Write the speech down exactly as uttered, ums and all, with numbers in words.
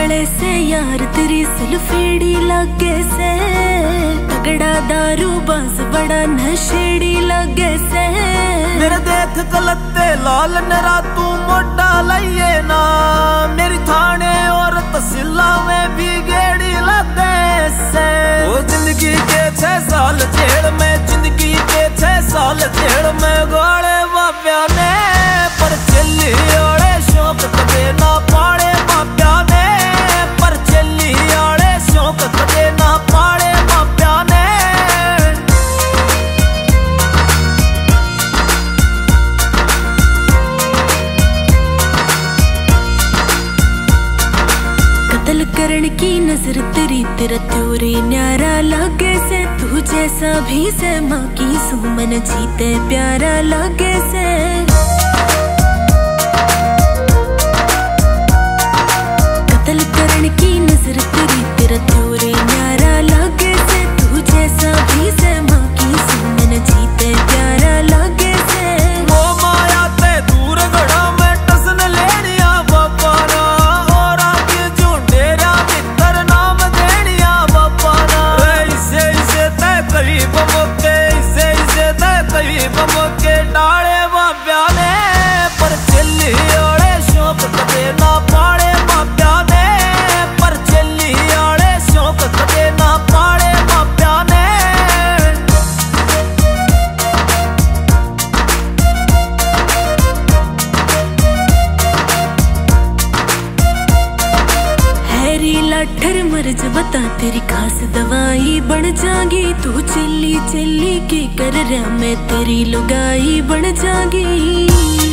वाले से यार तेरी सुल्फेड़ी लगे से, तगड़ा दारू बास बड़ा नशेड़ी लगे से। मेरे देख कलत्ते लाल नरा तू मोटा लइए ना, मेरी थाने और तहसीला में भी गेड़ी लगे से। वो जिंदगी के छह साल जेल में, जिंदगी के छह साल जेल में गाले बाप्या ने, पर चली ओले शौक कदे ना पाड़े बाप्या ने, पर चली ओले शौक कदे ना पाड़े बाप्या ने। कत्ल करण की नजर तेरी, तेरा त्योरे न्यारा लगे से। तू जैसा भी से माँ की सुमन जीते प्यारा लगे से। कत्ल करण की नजर तेरी, तेरा त्योरे न्यारा लगे से। तू जैसा भी से माँ की सुमन जीते प्यारा लगे से। वो माया ते दूर गड़ा में टसन लेनिया बापा ना, और आगे झुंडेरा मित्र नाम देनिया बापा ना। इसे इसे ते कई बमके, इसे इसे ते कई बमके डाले बाप्या ने, पर चली ओले शौक कदे ना पाड़े बाप्या ने, पर चली ओले शौक कदे ना पाड़े बाप्या ने। हैरी लाठर मर्ज बता तेरी खास दवाई बन जागी। तू चिल्ली चिल्ली की कर रहा मैं तेरी लुगाई बन जागी।